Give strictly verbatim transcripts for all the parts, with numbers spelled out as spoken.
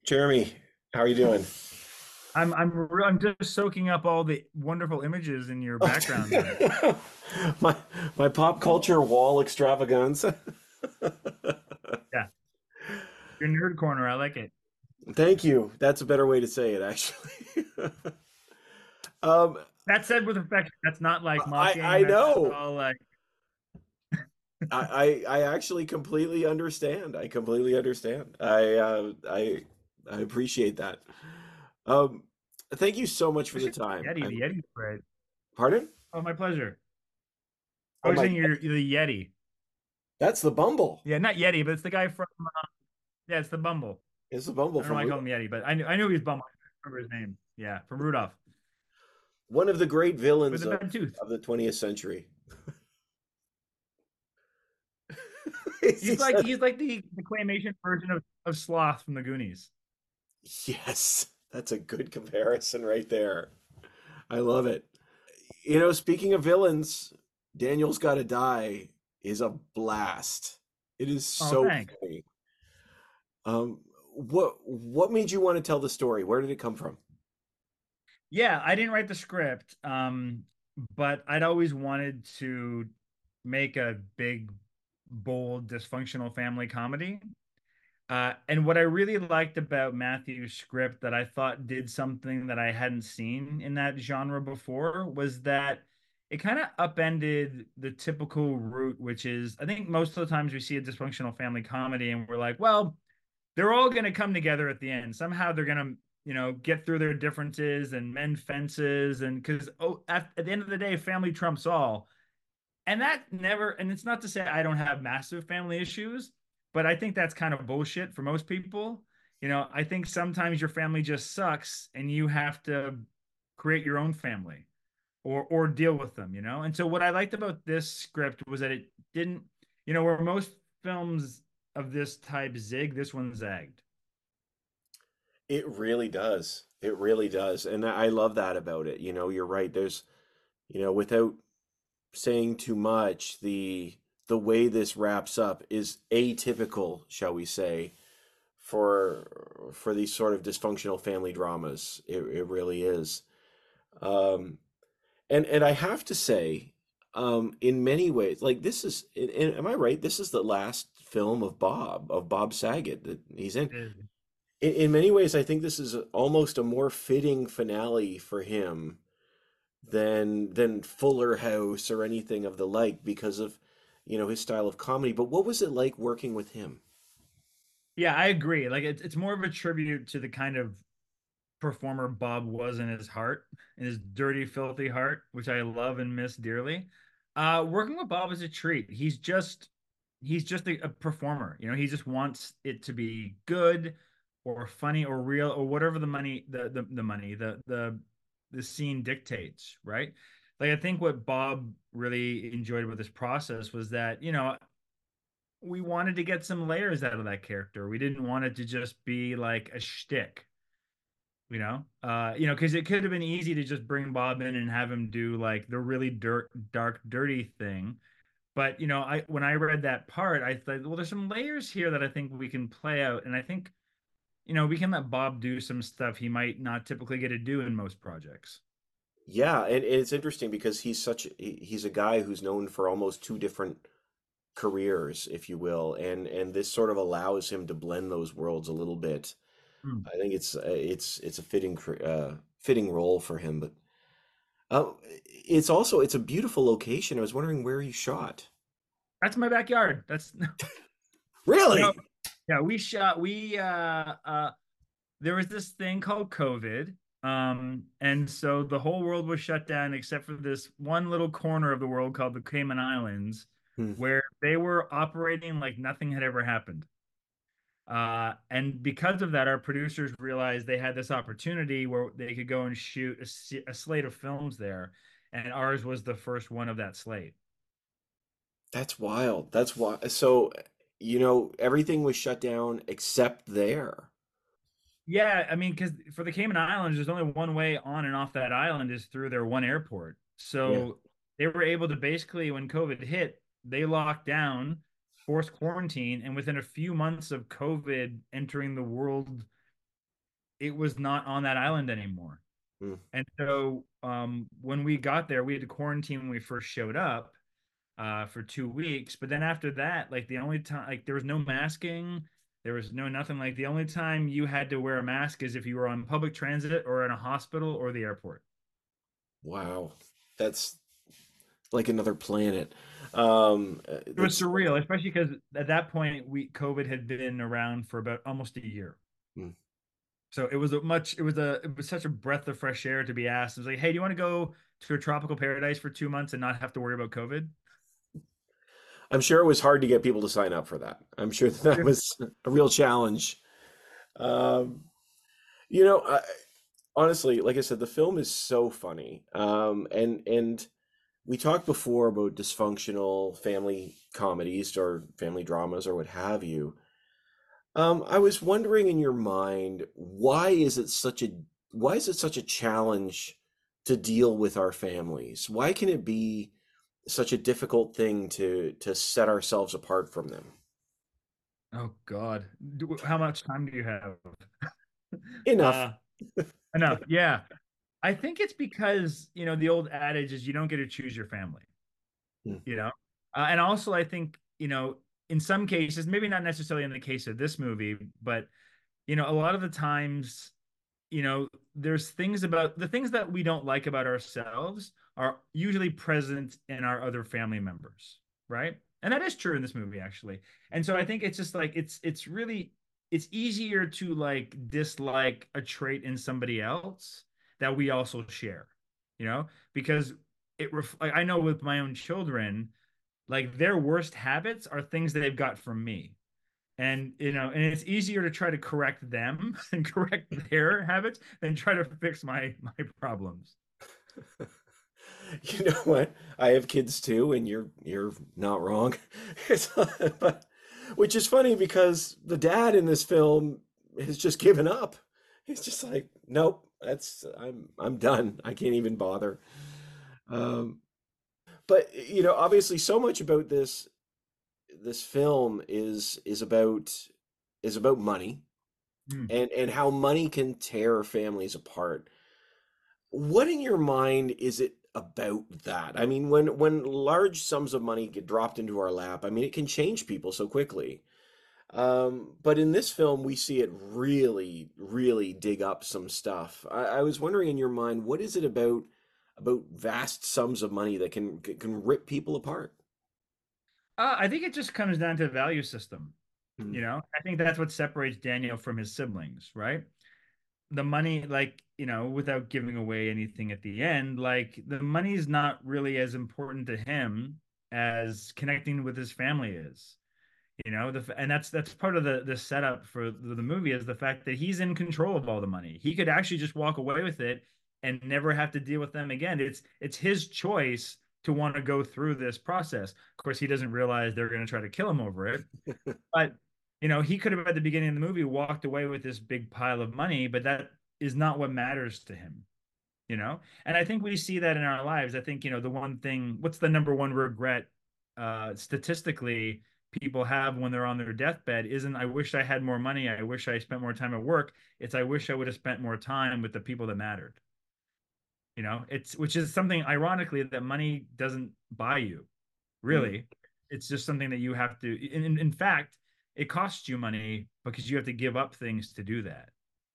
Jeremy, how are you doing? I'm I'm re- I'm just soaking up all the wonderful images in your background there. my my pop culture wall extravaganza. Yeah, your nerd corner. I like it. Thank you. That's a better way to say it, actually. um, That said with affection. That's not like I mocking. I That's know. all like I, I I actually completely understand. I completely understand. I uh, I I appreciate that. Um, Thank you so much for the especially the time. Yeti. I The Yeti's great. Pardon? Oh, my pleasure. I Oh was my, saying you're the Yeti. that's the Bumble. Yeah, not Yeti, but it's the guy from yeah, it's the Bumble. It's the Bumble I don't know from why I call Rudolph. him Yeti, but I knew I knew he was Bumble. I remember his name. Yeah, from Rudolph One of the great with villains the of bad tooth. of the twentieth century. He He's like said, he's like the, the claymation version of, of Sloth from the Goonies. yes, that's a good comparison right there. I love it. You know, speaking of villains, Daniel's Gotta Die is a blast. It is Oh, so thanks. funny. Um, what what made you want to tell the story? Where did it come from? Yeah, I didn't write the script, um, but I'd always wanted to make a big, bold, dysfunctional family comedy. Uh, and what I really liked about Matthew's script that I thought did something that I hadn't seen in that genre before was that it kind of upended the typical route, which is I think most of the times we see a dysfunctional family comedy and we're like, well, they're all going to come together at the end. Somehow they're going to, you know, get through their differences and mend fences. And because oh, at, at the end of the day, family trumps all. And that never, and it's not to say I don't have massive family issues, but I think that's kind of bullshit for most people. You know, I think sometimes your family just sucks and you have to create your own family or or deal with them, you know? And so what I liked about this script was that it didn't, you know, where most films of this type zig, this one zagged. It really does. It really does. And I love that about it. You know, you're right. There's, you know, without saying too much, the the way this wraps up is atypical, shall we say, for for these sort of dysfunctional family dramas. It it really is. Um, and and I have to say, um, in many ways, like this is, and- and am I right? This is the last film of Bob of Bob Saget that he's in. In, in many ways, I think this is almost a more fitting finale for him than than Fuller House or anything of the like because of, you know, his style of comedy. But what was it like working with him? Yeah, I agree. Like it's it's more of a tribute to the kind of performer Bob was in his heart, in his dirty, filthy heart, which I love and miss dearly. Uh, working with Bob is a treat. He's just he's just a, a performer. You know, he just wants it to be good or funny or real or whatever the money the the, the money the the the scene dictates, right? Like I think what Bob really enjoyed with this process was that, you know, we wanted to get some layers out of that character. We didn't want it to just be like a shtick, you know uh you know because it could have been easy to just bring Bob in and have him do like the really dirt dark dirty thing, but you know I when I read that part I thought, well, there's some layers here that I think we can play out, and I think you know we can let Bob do some stuff he might not typically get to do in most projects. Yeah, and, and it's interesting because he's such he- he's a guy who's known for almost two different careers, if you will, and and this sort of allows him to blend those worlds a little bit. Hmm. I think it's uh, it's it's a fitting cr- uh, fitting role for him, but uh, it's also it's a beautiful location. I was wondering where he shot. That's my backyard. That's no, Really? yeah, we shot we uh uh there was this thing called COVID. Um, and so the whole world was shut down except for this one little corner of the world called the Cayman Islands, Hmm. where they were operating like nothing had ever happened. Uh, and because of that, our producers realized they had this opportunity where they could go and shoot a, s- a slate of films there. And ours was the first one of that slate. That's wild. That's why. So, you know, everything was shut down except there. Yeah, I mean, because for the Cayman Islands, there's only one way on and off that island is through their one airport. Yeah. So they were able to basically, when COVID hit, they locked down, forced quarantine, and within a few months of COVID entering the world it was not on that island anymore. Mm. And so um, when we got there, we had to quarantine when we first showed up uh, for two weeks. But then after that, like the only time, like there was no masking, there was no nothing. Like the only time you had to wear a mask is if you were on public transit or in a hospital or the airport. Wow. That's like another planet. Um, uh, It was that's surreal, especially because at that point we COVID had been around for about almost a year. mm. So it was a much, it was a, it was such a breath of fresh air to be asked. It was like, hey, do you want to go to a tropical paradise for two months and not have to worry about COVID? I'm sure it was hard to get people to sign up for that. I'm sure that, that was a real challenge. Um, you know, I, honestly, like I said, the film is so funny. Um, and and we talked before about dysfunctional family comedies or family dramas or what have you. Um, I was wondering in your mind, why is it such a why is it such a challenge to deal with our families? Why can it be such a difficult thing to to set ourselves apart from them? Oh God. Do, how much time do you have? Enough. Uh, enough. Yeah. I think it's because, you know, the old adage is you don't get to choose your family, Mm. you know? Uh, and also I think, you know, in some cases, maybe not necessarily in the case of this movie, but you know, a lot of the times, you know, there's things about the things that we don't like about ourselves are usually present in our other family members, right? And that is true in this movie, actually. And so I think it's just like it's it's really it's easier to like dislike a trait in somebody else that we also share, you know, because it ref like, I know with my own children, like their worst habits are things that they've got from me, and you know, and it's easier to try to correct them and correct their habits than try to fix my my problems. You know what? I have kids too, and you're you're not wrong. It's, but which is funny because the dad in this film has just given up. He's just like, nope, that's I'm I'm done. I can't even bother. Um, but you know, obviously, so much about this this film is is about is about money Hmm. and and how money can tear families apart. What in your mind is it about that? I mean, when when large sums of money get dropped into our lap, I mean, it can change people so quickly. Um, but in this film, we see it really, really dig up some stuff. I, I was wondering in your mind, what is it about about vast sums of money that can can rip people apart? Uh, I think it just comes down to value system. Mm. You know, I think that's what separates Daniel from his siblings, right? The money, like, you know, without giving away anything at the end, like the money is not really as important to him as connecting with his family is. You know, the and that's that's part of the the setup for the, the movie is the fact that he's in control of all the money. He could actually just walk away with it and never have to deal with them again. It's it's his choice to want to go through this process. Of course, he doesn't realize they're going to try to kill him over it. But you know, he could have at the beginning of the movie walked away with this big pile of money, but that is not what matters to him, you know? And I think we see that in our lives. I think, you know, the one thing, what's the number one regret uh statistically people have when they're on their deathbed isn't I wish I had more money, I wish I spent more time at work. It's I wish I would have spent more time with the people that mattered. You know, it's which is something ironically that money doesn't buy you, Mm. really. It's just something that you have to in, in, in fact, it costs you money because you have to give up things to do that.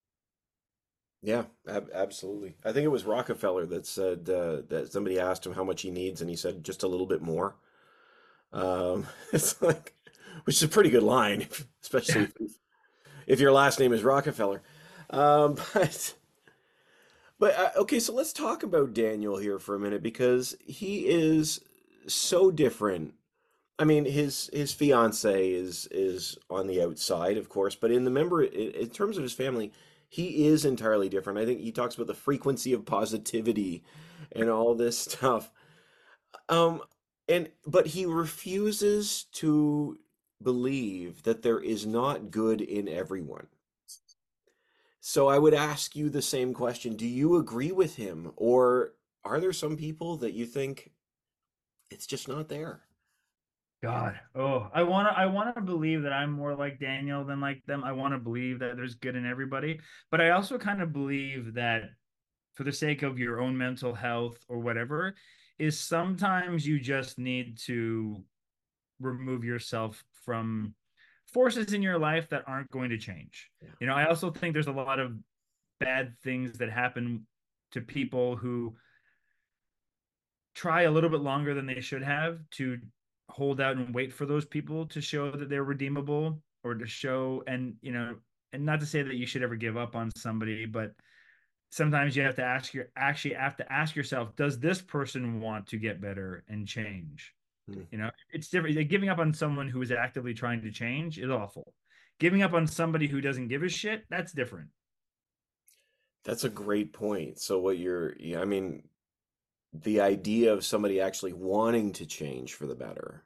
Yeah, ab absolutely. I think it was Rockefeller that said uh, that somebody asked him how much he needs, and he said just a little bit more. Um, it's like, which is a pretty good line, especially Yeah. if, if your last name is Rockefeller. Um, but but uh, okay, so let's talk about Daniel here for a minute because he is so different. I mean, his his fiance is is on the outside, of course, but in the member in, in terms of his family, he is entirely different. I think he talks about the frequency of positivity and all this stuff. Um, and but he refuses to believe that there is not good in everyone. So I would ask you the same question. Do you agree with him, or are there some people that you think it's just not there? God. Oh, I want to I want to believe that I'm more like Daniel than like them. I want to believe that there's good in everybody, but I also kind of believe that for the sake of your own mental health or whatever, is sometimes you just need to remove yourself from forces in your life that aren't going to change. Yeah. You know, I also think there's a lot of bad things that happen to people who try a little bit longer than they should have to hold out and wait for those people to show that they're redeemable, or to show, and you know, and not to say that you should ever give up on somebody, but sometimes you have to ask your actually have to ask yourself, does this person want to get better and change? Mm. You know, it's different. Like, giving up on someone who is actively trying to change is awful. Giving up on somebody who doesn't give a shit, that's different. That's a great point. So what you're, yeah, I mean, the idea of somebody actually wanting to change for the better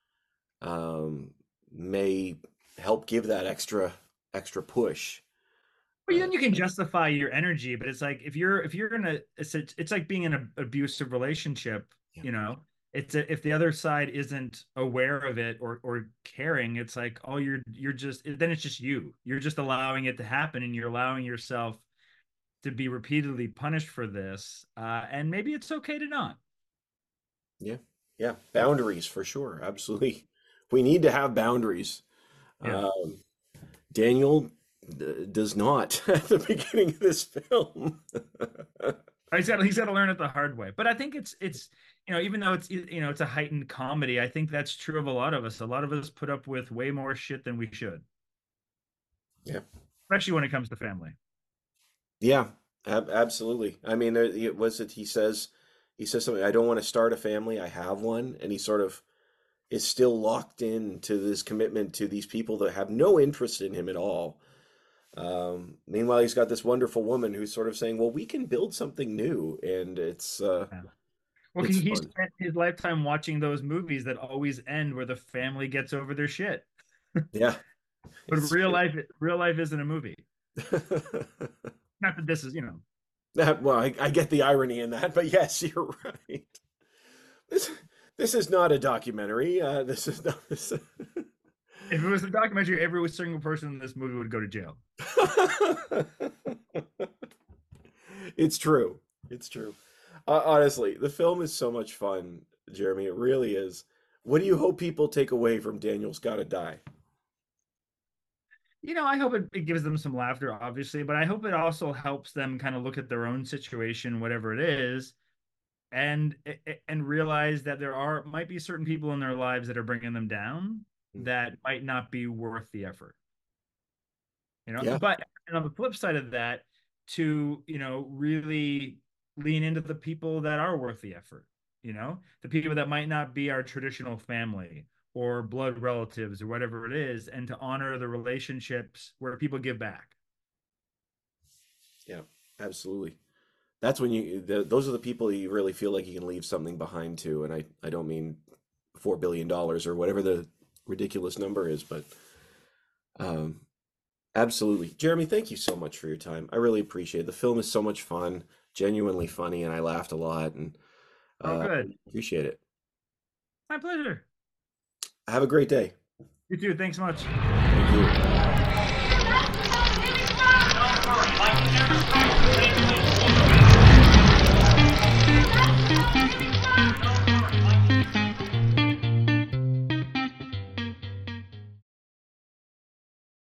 um, may help give that extra extra push. But Uh, then you can justify your energy, but it's like if you're if you're in a it's a, it's like being in an abusive relationship, yeah, you know. It's a, if the other side isn't aware of it or or caring, it's like, oh, you're you're just then it's just you. You're just allowing it to happen, and you're allowing yourself to be repeatedly punished for this. Uh, and maybe it's okay to not. yeah, yeah. Boundaries for sure. Absolutely. We need to have boundaries. Yeah. Um, Daniel d- does not at the beginning of this film. He's got he's got to learn it the hard way. But I think it's it's you know, even though it's you know it's a heightened comedy, I think that's true of a lot of us. A lot of us put up with way more shit than we should, Yeah. especially when it comes to family. Yeah, ab absolutely. I mean, there, it was it he says he says something, I don't want to start a family, I have one, and he sort of is still locked in to this commitment to these people that have no interest in him at all. Um, meanwhile, he's got this wonderful woman who's sort of saying, "Well, we can build something new," and it's uh, Yeah. Well, it's he, he fun. spent his lifetime watching those movies that always end where the family gets over their shit. Yeah, But it's real true. life, real life isn't a movie. Not that this is, you know. That, well, I, I get the irony in that, but yes, you're right. This this is not a documentary. Uh, this is not. This... If it was a documentary, every single person in this movie would go to jail. It's true. It's true. Uh, honestly, the film is so much fun, Jeremy. It really is. What do you hope people take away from Daniel's Gotta Die? You know, I hope it, it gives them some laughter, obviously, but I hope it also helps them kind of look at their own situation, whatever it is, and and realize that there are might be certain people in their lives that are bringing them down Mm. that might not be worth the effort. You know, Yeah, but and on the flip side of that, to you know really lean into the people that are worth the effort. You know, the people that might not be our traditional family or blood relatives or whatever it is, and to honor the relationships where people give back. yeah, absolutely. That's when you, the, those are the people you really feel like you can leave something behind to. And I, I don't mean four billion dollars or whatever the ridiculous number is, but um, absolutely. Jeremy, thank you so much for your time. I really appreciate it. The film is so much fun, genuinely funny, and I laughed a lot and Oh, uh, good. appreciate it. My pleasure. Have a great day. You too. Thanks so much. Thank you.